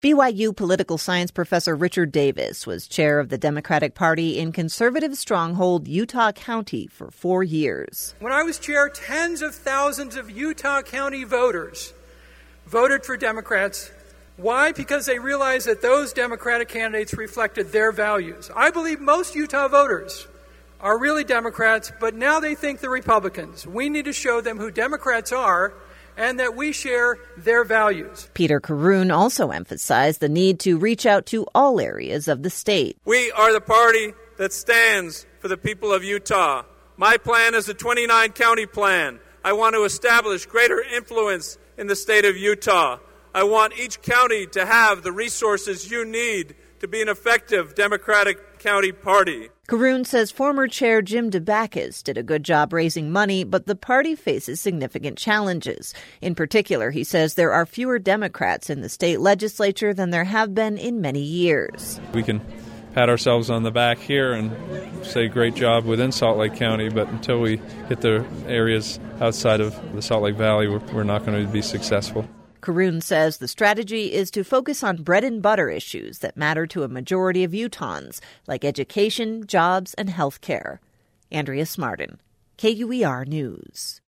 BYU political science professor Richard Davis was chair of the Democratic Party in conservative stronghold Utah County for 4 years. When I was chair, tens of thousands of Utah County voters voted for Democrats. Why? Because they realized that those Democratic candidates reflected their values. I believe most Utah voters are really Democrats, but now they think they're Republicans. We need to show them who Democrats are and that we share their values. Peter Caroon also emphasized the need to reach out to all areas of the state. We are the party that stands for the people of Utah. My plan is a 29-county plan. I want to establish greater influence in the state of Utah. I want each county to have the resources you need to be an effective Democratic county party. Caroon says former chair Jim DeBacchus did a good job raising money, but the party faces significant challenges. In particular, he says there are fewer Democrats in the state legislature than there have been in many years. We can pat ourselves on the back here and say great job within Salt Lake County, but until we hit the areas outside of the Salt Lake Valley, we're not going to be successful. Caroon says the strategy is to focus on bread-and-butter issues that matter to a majority of Utahns, like education, jobs, and health care. Andrea Smartin, KUER News.